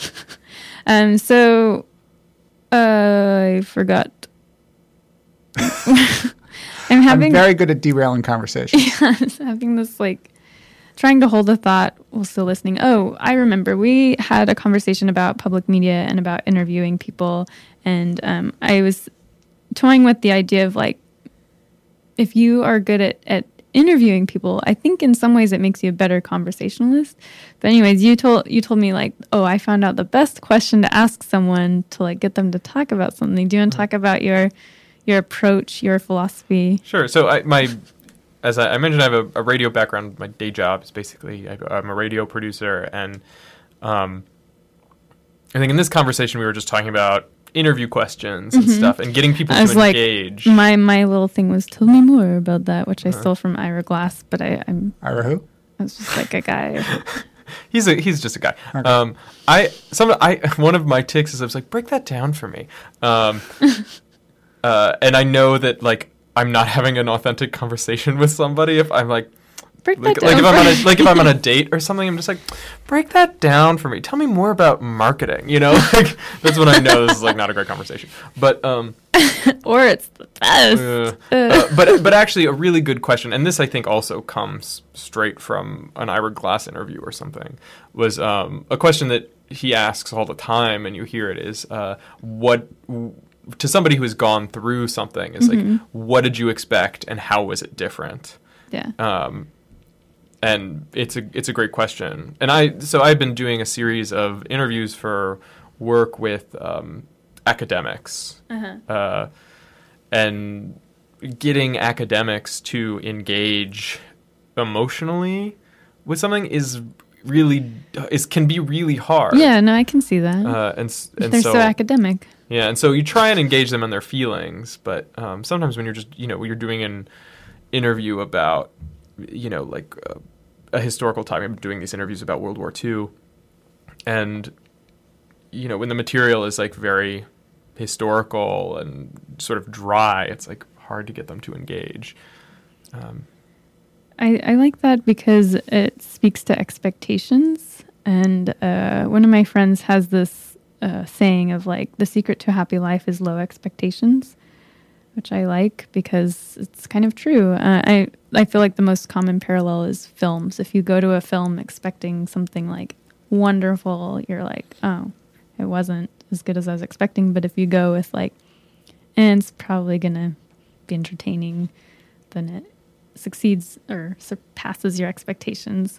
um, so uh, I forgot. I'm having I'm very good at derailing conversation. yes, having this like trying to hold a thought while still listening. Oh, I remember we had a conversation about public media and about interviewing people, and um, I was toying with the idea of like, if you are good at, at interviewing people, I think in some ways it makes you a better conversationalist. But anyways, you told you told me like, oh, I found out the best question to ask someone to like get them to talk about something. Do you want to talk about your your approach, your philosophy? Sure. So I my as I, I mentioned, I have a, a radio background. My day job is basically I, I'm a radio producer, and um, I think in this conversation we were just talking about interview questions and mm-hmm. stuff, and getting people I to was engage. Like, my my little thing was tell me more about that, which I uh-huh. stole from Ira Glass, but I, I'm Ira who? I was just like a guy. he's a he's just a guy. Okay. Um, I some I one of my ticks is I was like, break that down for me, um, uh, and I know that like I'm not having an authentic conversation with somebody if I'm like. Break Like, that like down if I'm on a like if I'm on a date or something, I'm just like, break that down for me. Tell me more about marketing. You know, like that's when I know this is like not a great conversation. But um, or it's the best. Uh, uh, but but actually, a really good question, and this I think also comes straight from an Ira Glass interview or something, was um, a question that he asks all the time, and you hear it is uh, what. To somebody who has gone through something, is mm-hmm. like, what did you expect, and how was it different? Yeah. Um, and it's a it's a great question. And I so I've been doing a series of interviews for work with um, academics, uh-huh. uh, and getting academics to engage emotionally with something is really is can be really hard. Yeah, no, I can see that. Uh, and and they're so, so academic. Yeah, and so you try and engage them in their feelings, but um, sometimes when you're just you know when you're doing an interview about you know like uh, a historical topic. I'm doing these interviews about World War Two, and you know when the material is like very historical and sort of dry, it's like hard to get them to engage. Um, I, I like that because it speaks to expectations. And uh, one of my friends has this uh, saying of like, the secret to a happy life is low expectations, which I like because it's kind of true. Uh, I, I feel like the most common parallel is films. If you go to a film expecting something like wonderful, you're like, oh, it wasn't as good as I was expecting. But if you go with like, and it's probably going to be entertaining, then it succeeds or surpasses your expectations.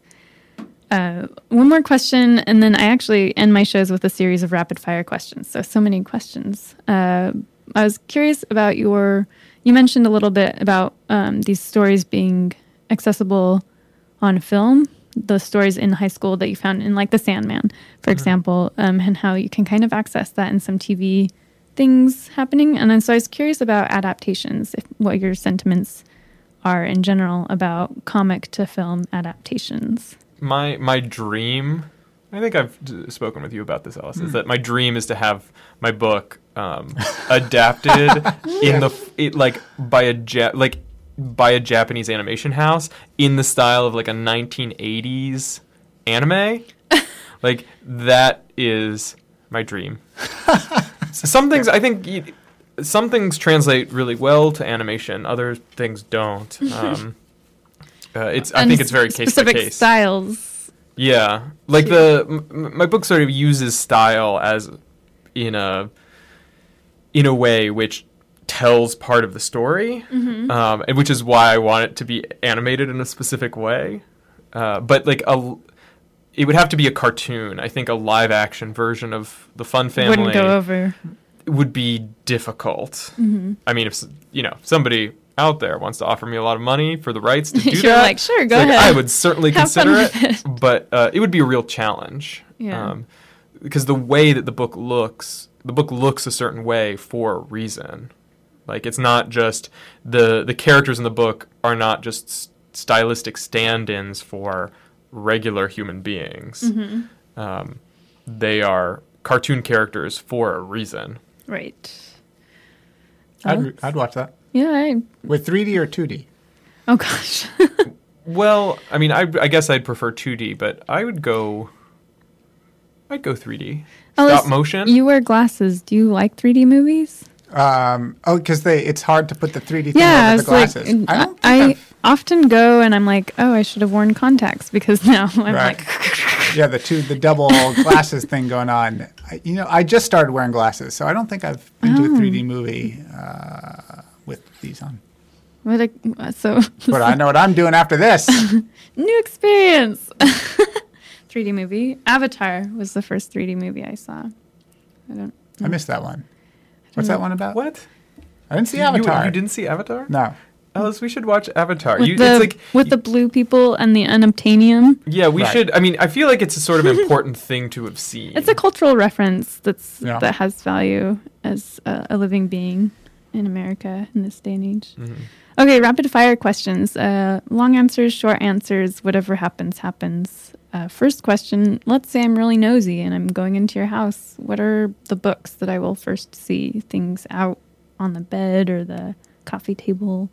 Uh, one more question, and then I actually end my shows with a series of rapid fire questions. So, so many questions. Uh, I was curious about your, you mentioned a little bit about um, these stories being accessible on film, the stories in high school that you found in like The Sandman, for mm-hmm. example, um, and how you can kind of access that in some T V things happening. And then so I was curious about adaptations, if, what your sentiments are in general about comic to film adaptations. My my dream, I think I've d- spoken with you about this, Alice, is that my dream is to have my book um, adapted in the f- it, like by a ja- like by a Japanese animation house in the style of like a nineteen eighties anime. Like that is my dream. Some things I think you, some things translate really well to animation, other things don't. Um, Uh, it's. I and think it's very case by specific case. Styles. Yeah, like the m- my book sort of uses style as in a in a way which tells part of the story, mm-hmm. um, and which is why I want it to be animated in a specific way. Uh, but like a, it would have to be a cartoon. I think a live action version of the Fun Family wouldn't go over. Would be difficult. Mm-hmm. I mean, if you know somebody out there wants to offer me a lot of money for the rights to do You're that, like, sure, go like, ahead. I would certainly Have consider fun it, with it. but uh, it would be a real challenge. Yeah. Um, because the way that the book looks, the book looks a certain way for a reason. Like it's not just the the characters in the book are not just s- stylistic stand-ins for regular human beings. Mm-hmm. Um, they are cartoon characters for a reason. Right. I'd, Alex? I'd watch that. Yeah. I, With three D or two D? oh, gosh. Well, I mean, I, I guess I'd prefer two D, but I would go. I'd go three D. Alice, Stop motion. You wear glasses. Do you like three D movies? Um, oh, because they it's hard to put the three D thing Yeah, over the it's like glasses. I don't think I I've- often go and I'm like, oh, I should have worn contacts because now I'm Right. like, yeah, the two, the double glasses thing going on. I, you know, I just started wearing glasses, so I don't think I've been to a Oh. three D movie uh, with these on. what a, so But I know what I'm doing after this. new experience. three D movie. Avatar was the first three D movie I saw. I don't. I missed that one. What's that one about? What? I didn't see You- Avatar. You, didn't see Avatar? No. Alice, we should watch Avatar. With You, the it's like with the blue people and the unobtainium. yeah, we Right. should. I mean, I feel like it's a sort of important thing to have seen. It's a cultural reference that's Yeah. that has value as a, a living being in America in this day and age. Mhm. Okay, rapid fire questions. Uh, long answers, short answers, whatever happens, happens. Uh, first question, let's say I'm really nosy and I'm going into your house. What are the books that I will first see? Things out on the bed or the coffee table?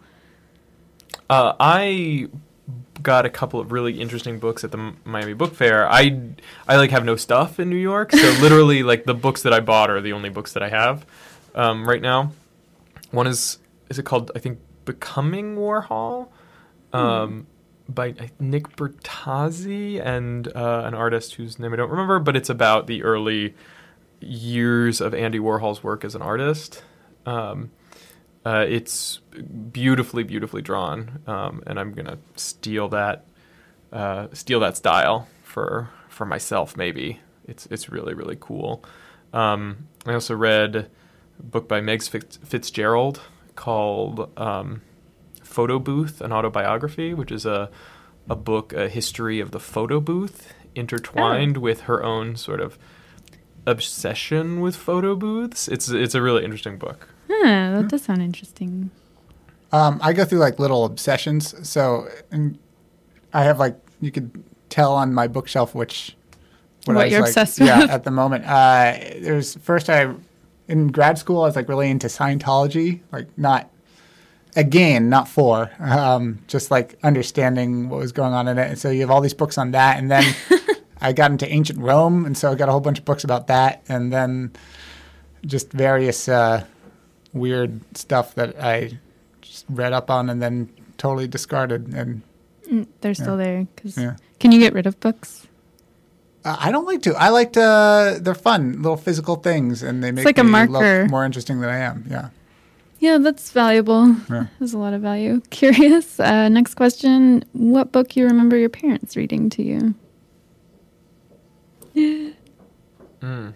Uh, I got a couple of really interesting books at the M- Miami Book Fair. I, I like have no stuff in New York, so literally like the books that I bought are the only books that I have um, right now. One is is it called I think Becoming Warhol, um, by uh, Nick Bertazzi and uh, an artist whose name I don't remember, but it's about the early years of Andy Warhol's work as an artist. Um, Uh, it's beautifully, beautifully drawn, um, and I'm gonna steal that, uh, steal that style for for myself. Maybe it's it's really, really cool. Um, I also read a book by Meg Fitz- Fitzgerald called um, "Photo Booth: An Autobiography," which is a a book, a history of the photo booth, intertwined Oh. with her own sort of obsession with photo booths. It's it's a really interesting book. Huh, that does sound interesting. Um, I go through like little obsessions. So and I have like, you could tell on my bookshelf which What I was, you're like, obsessed yeah, with. at the moment. Uh, there's first I in grad school I was like really into Scientology, like not again not for um, just like understanding what was going on in it. And so you have all these books on that, and then I got into ancient Rome, and so I got a whole bunch of books about that, and then just various uh, weird stuff that I just read up on and then totally discarded. And Mm, They're still there. 'Cause yeah. Can you get rid of books? Uh, I don't like to. I like to. They're fun, little physical things, and they make like a me marker. look more interesting than I am. Yeah. Yeah, that's valuable. Yeah. There's a lot of value. Curious. Uh, next question. What book you remember your parents reading to you? Mm.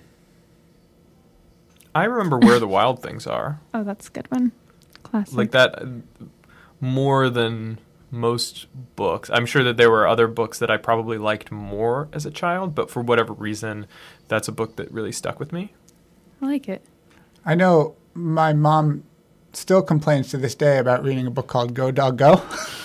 I remember Where the Wild Things Are. Oh, that's a good one. Classic. Like that uh, more than most books. I'm sure that there were other books that I probably liked more as a child, but for whatever reason, that's a book that really stuck with me. I like it. I know my mom still complains to this day about reading a book called Go Dog Go.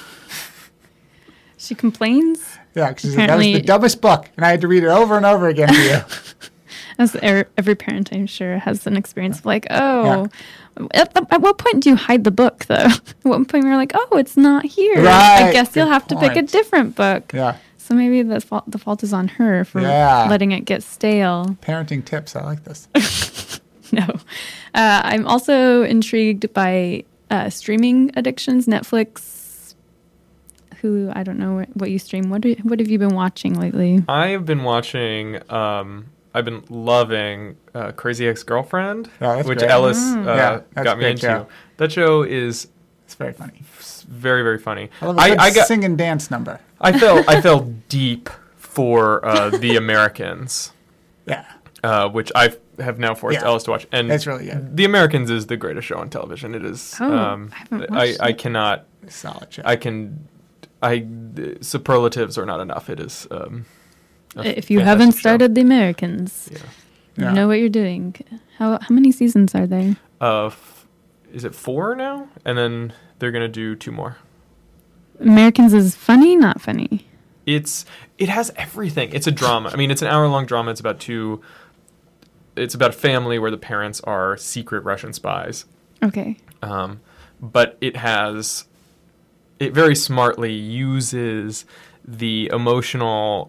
She complains, Yeah, because she said that was Apparently- the dumbest book, and I had to read it over and over again for you. as er- every parent, I'm sure, has an experience of like, oh, at, the, at what point do you hide the book, though? At what point you're like, oh, it's not here. I Right, guess you'll good have to pick a point. different book. Yeah. So maybe the fault, the fault is on her for Yeah. letting it get stale. Parenting tips. I like this. No. Uh, I'm also intrigued by uh, streaming addictions. Netflix, who, I don't know what you stream. What, do, what have you been watching lately? I have been watching, um, I've been loving uh, Crazy Ex-Girlfriend, Oh, that's which great. Ellis Mm. uh, Yeah, that's got a me great into. show. That show is It's very funny. s- very, very funny. I love a I, good I got, sing and dance number. I fell, I fell deep for uh, The Americans, Yeah. uh, which I have now forced Yeah. Ellis to watch. And It's really good. The Americans is the greatest show on television. It is. Oh, um, I haven't I, watched I it. cannot. Solid show. I can. I superlatives are not enough. It is. Um, a If you haven't fantastic show. started The Americans, Yeah. Yeah. you know what you're doing. How how many seasons are there? Uh, f- is it four now? And then they're gonna do two more. Americans is funny, not funny. It's it has everything. It's a drama. I mean, it's an hour long drama. It's about two. It's about a family where the parents are secret Russian spies. Okay. Um, but it has. It very smartly uses the emotional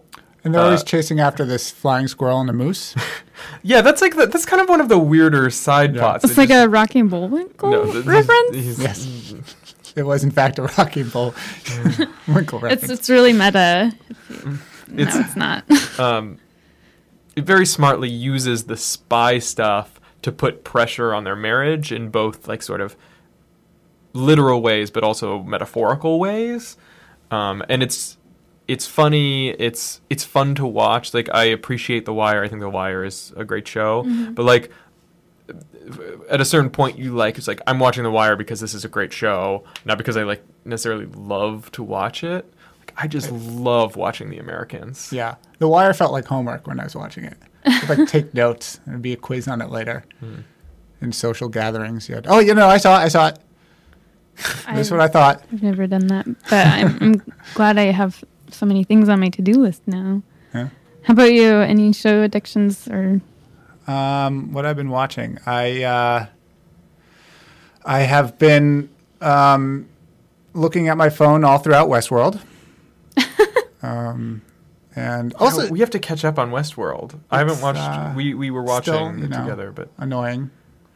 And they're Uh, always chasing after this flying squirrel and a moose. Yeah, that's like the, that's kind of one of the weirder side Yeah. plots. It's that like just- a Rocky and Bullwinkle no, th- th- reference. he's- Yes. It was, in fact, a Rocky and Bull Winkle reference. It's it's really meta. No, It's- it's not. um, it very smartly uses the spy stuff to put pressure on their marriage in both like sort of literal ways, but also metaphorical ways. Um, and it's it's funny. It's it's fun to watch. Like I appreciate The Wire. I think The Wire is a great show. Mm-hmm. But like at a certain point, you like it's like I'm watching The Wire because this is a great show, not because I like necessarily love to watch it. Like I just love watching The Americans. Yeah. The Wire felt like homework when I was watching it. I'd like take notes and be a quiz on it later. Hmm. In social gatherings. You had, oh, you know, I saw it. I saw it. That's what I thought. I've never done that, but I'm, I'm glad I have so many things on my to-do list now. Yeah. How about you? Any show addictions or? Um, what I've been watching, I uh, I have been um, looking at my phone all throughout Westworld, um, and Also, also we have to catch up on Westworld. I haven't It's, watched. uh, we we were watching still, you know, together, but annoying.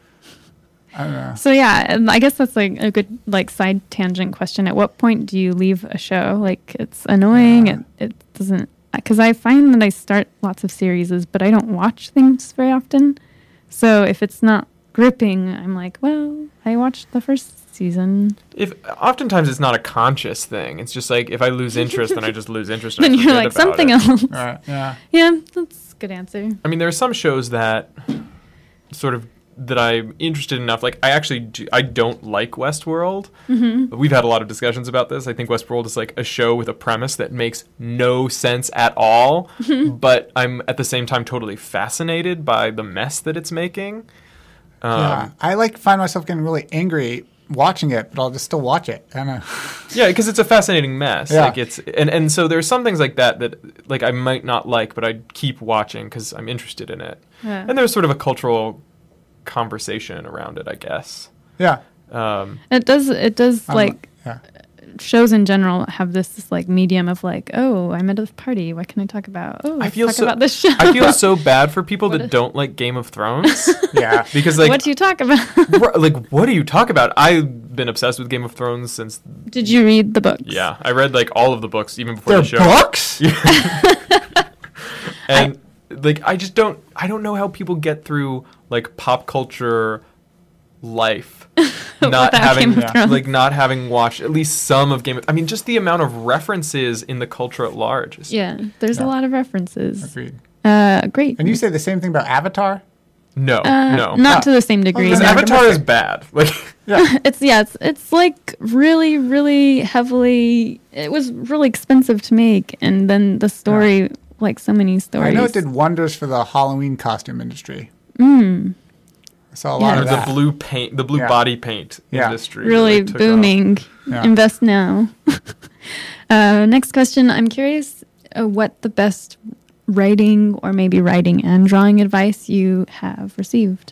I don't know. So yeah, and I guess that's like a good like side tangent question. At what point do you leave a show? Like it's annoying. Yeah. It it doesn't because I find that I start lots of series, but I don't watch things very often. So if it's not gripping, I'm like, well, I watched the first season. if oftentimes it's not a conscious thing. It's just like if I lose interest, then I just lose interest. And I Then you're forget like about something it. else. All right, yeah. Yeah, that's a good answer. I mean, there are some shows that sort of that I'm interested enough. Like I actually do, I don't like Westworld. Mm-hmm. We've had a lot of discussions about this. I think Westworld is like a show with a premise that makes no sense at all. But I'm at the same time totally fascinated by the mess that it's making. Um, yeah, I like find myself getting really angry watching it, but I'll just still watch it. I don't know. Yeah, because it's a fascinating mess. Yeah. Like it's and, and so there's some things like that that like I might not like, but I keep watching because I'm interested in it. Yeah. And there's sort of a cultural conversation around it, I guess. Yeah, Um, It does. It does I'm- like yeah. shows in general have this, this like medium of like, oh, I'm at a party. What can I talk about? Oh, I let's feel talk so. about this show. I feel so bad for people What that if- don't like Game of Thrones Yeah. because like what do you talk about? wh- like what do you talk about? I've been obsessed with Game of Thrones since Did you read the books? yeah. I read like all of the books even before They're the show. books? And like I just don't I don't know how people get through like pop culture life not Without having Game of Thrones. like not having watched at least some of Game of I mean just the amount of references in the culture at large. is- Yeah, there's Yeah. a lot of references. Agreed. Uh, great. And you say the same thing about Avatar? No, uh, no. not Ah. to the same degree. Because no. no. Avatar is bad. Like Yeah. It's yeah, it's it's like really, really heavily. It was really expensive to make, and then the story, like so many stories. I know it did wonders for the Halloween costume industry. Mm, I saw a lot Yeah. or of the that. blue paint, the blue Yeah. body paint Yeah. industry. really like, took off. booming. Yeah. Invest now. uh, next question. I'm curious uh, what the best writing or maybe writing and drawing advice you have received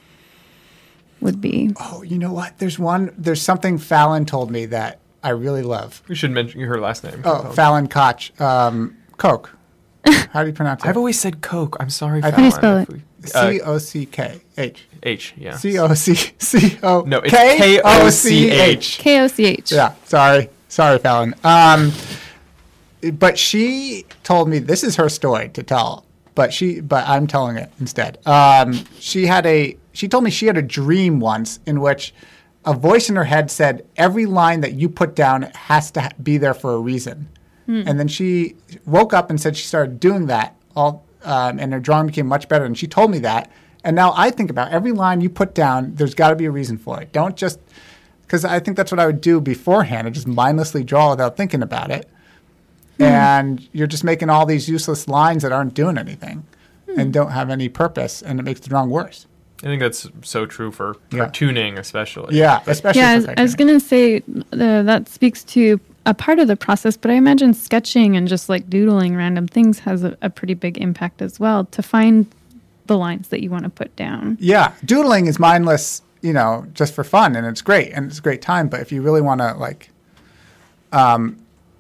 would be. Oh, you know what? There's one. There's something Fallon told me that I really love. We should mention her last name. Oh, Fallon Koch. Um, Coke. How do you pronounce it? I've always said Coke. I'm sorry. I- Fallon, How do you spell if it? we- uh, C O C K H. H. Yeah. C O C C O. No, it's K O C H. K O C H. Yeah, sorry. Sorry, Fallon. Um, but she told me this is her story to tell, but she but I'm telling it instead. Um, she had a she told me she had a dream once in which a voice in her head said every line that you put down has to ha- be there for a reason. And then she woke up and said she started doing that all um, and her drawing became much better, and she told me that. And now I think about every line you put down, there's got to be a reason for it. Don't just because I think that's what I would do beforehand. I just mindlessly draw without thinking about it. Hmm. And you're just making all these useless lines that aren't doing anything and don't have any purpose, and it makes the drawing worse. I think that's so true for Yeah. cartooning, especially. Yeah, especially Yeah, I for was, I was cartooning. gonna say uh, that speaks to a part of the process, but I imagine sketching and just like doodling random things has a, a pretty big impact as well to find the lines that you want to put down. Yeah, doodling is mindless, you know, just for fun, and it's great, and it's a great time. But if you really want to, like, um,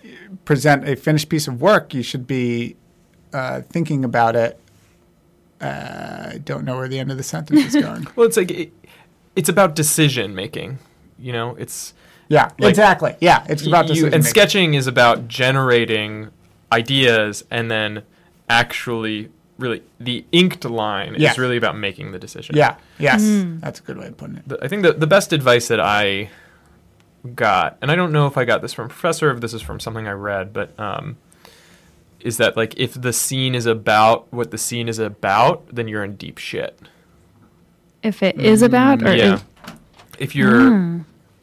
present a finished piece of work, you should be uh, thinking about it. Uh, I don't know where the end of the sentence is going. Well, it's like it, it's about decision making. You know, it's Yeah, Like, exactly. Yeah, it's about you, decision and making. sketching is about generating ideas and then actually really the inked line Yes. is really about making the decision. Yeah, yes, Mm. that's a good way of putting it. The- I think the the best advice that I got, and I don't know if I got this from a professor, if this is from something I read, but um, is that like if the scene is about what the scene is about, then you're in deep shit. If it is about, or yeah. if, If you're Hmm.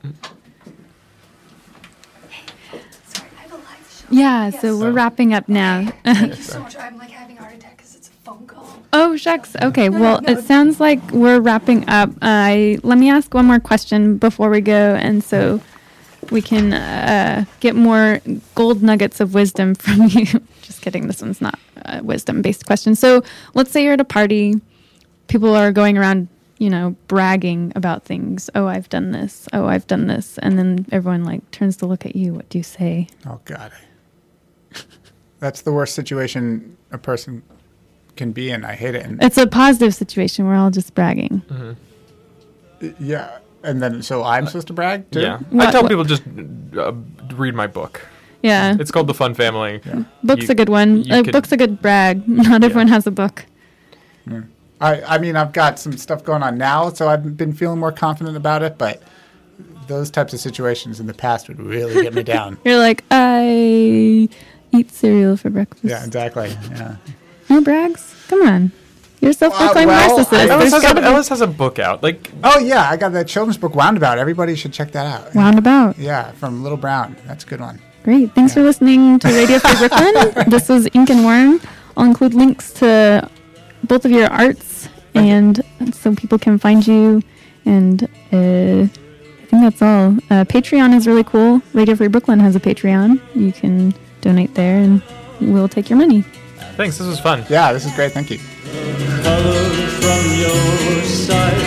Sorry, I have a live show. yeah. Yes. So we're wrapping up now. Thank you so much. I'm like having a heart attack because it's a phone call. Oh shucks. Okay. No, Well, no, no. it sounds like we're wrapping up. I let me ask one more question before we go, and so we can uh, get more gold nuggets of wisdom from you. Just kidding. This one's not a wisdom-based question. So let's say you're at a party. People are going around, you know, bragging about things. Oh, I've done this. Oh, I've done this. And then everyone like turns to look at you. What do you say? Oh God, that's the worst situation a person can be in. I hate it. And It's a positive situation. We're all just bragging. yeah, and then so I'm supposed to brag too. yeah, I What- tell what- people just uh, read my book. Yeah. It's called The Fun Family. Book's you- a good one. you A could- book's a good brag. Not everyone has a book. I, I mean, I've got some stuff going on now, so I've been feeling more confident about it. But those types of situations in the past would really get me down. You're like, I eat cereal for breakfast. Yeah, exactly. Yeah. No brags? Come on. You're a self-proclaimed well, narcissist. I- There's Ellis has, gotta a, be Ellis has a book out. Like, Oh yeah, I got that children's book Roundabout. Everybody should check that out. roundabout. Yeah, from Little Brown. That's a good one. Great. Thanks for listening to Radio Free Brooklyn. This was Ink and Worm. I'll include links to both of your arts, and so people can find you. And uh, I think that's all. Uh, Patreon is really cool. Radio Free Brooklyn has a Patreon. You can donate there, and we'll take your money. thanks. This was fun. Yeah, this is great. Thank you. color from your sight.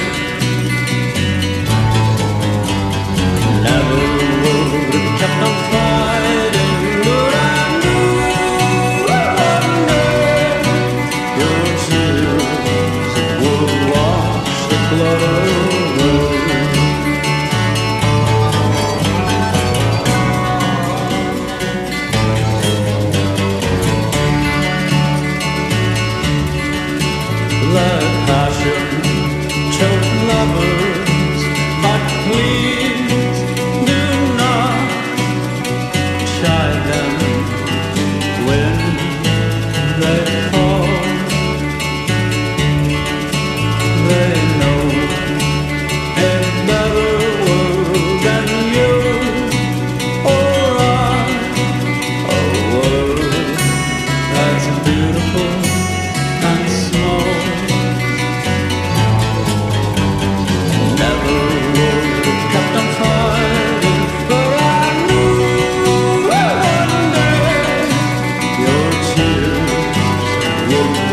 Never would have kept on fighting, but I knew one day your tears would wash the blood away. Let passion choke lovers, but please do not chide them when they fall. They know a better world than you or I, a world that's beautiful and small. Never would have kept on fighting, but I knew one day your tears would